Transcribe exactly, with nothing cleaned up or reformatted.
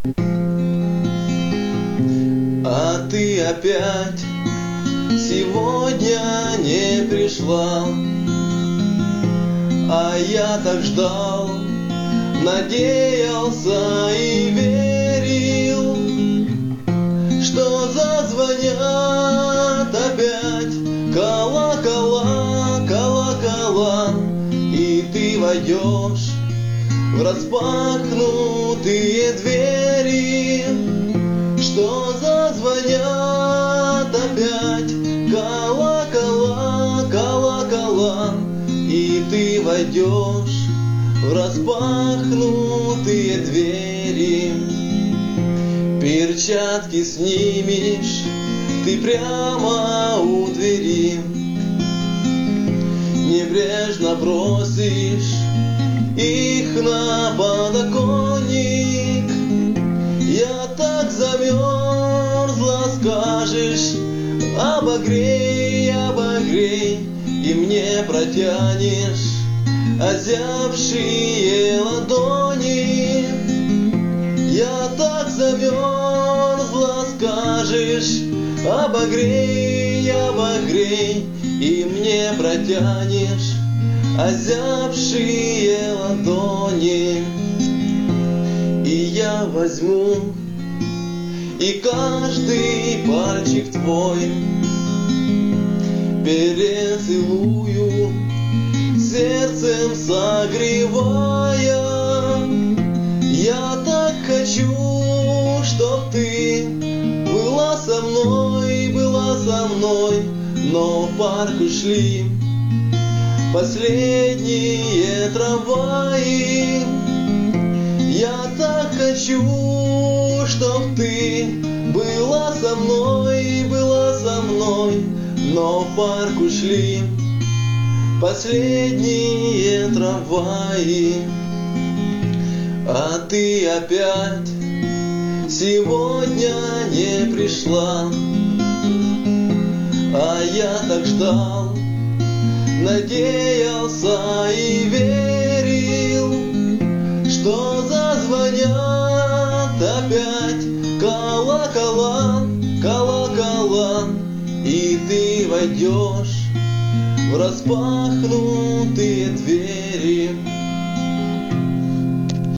А ты опять сегодня не пришла, а я так ждал, надеялся и верил, что зазвонят опять колокола, колокола, и ты войдешь в распахнутые двери, что зазвонят опять колокола, колокола, и ты войдешь в распахнутые двери. Перчатки снимешь ты прямо у двери, небрежно бросишь их на подоконник. Я так замерзла, скажешь, обогрей, обогрей, и мне протянешь озябшие ладони. Я так замерзла, скажешь, обогрей, обогрей, и мне протянешь озябшие ладони. И я возьму и каждый пальчик твой перецелую, сердцем согревая. Я так хочу, чтоб ты была со мной, была со мной, но в парк ушли последние трамваи. Я так хочу, чтоб ты была со мной, была со мной, но в парк ушли последние трамваи. А ты опять сегодня не пришла, а я так ждал, надеялся и верил, что зазвонят опять колокола, колокола, и ты войдешь в распахнутые двери.